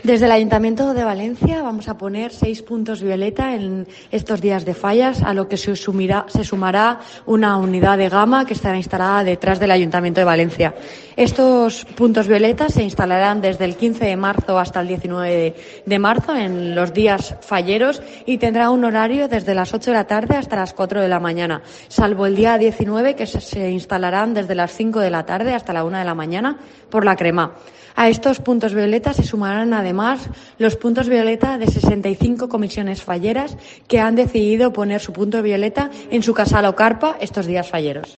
Desde el Ayuntamiento de Valencia vamos a poner 6 puntos violeta en estos días de fallas, a lo que se sumará una unidad de gama que estará instalada detrás del Ayuntamiento de Valencia. Estos puntos violetas se instalarán desde el 15 de marzo hasta el 19 de marzo en los días falleros y tendrá un horario desde las 8 de la tarde hasta las 4 de la mañana, salvo el día 19 que se instalarán desde las 5 de la tarde hasta la 1 de la mañana por la crema. A estos puntos violeta se sumarán además los puntos violeta de 65 comisiones falleras que han decidido poner su punto violeta en su casal o carpa estos días falleros.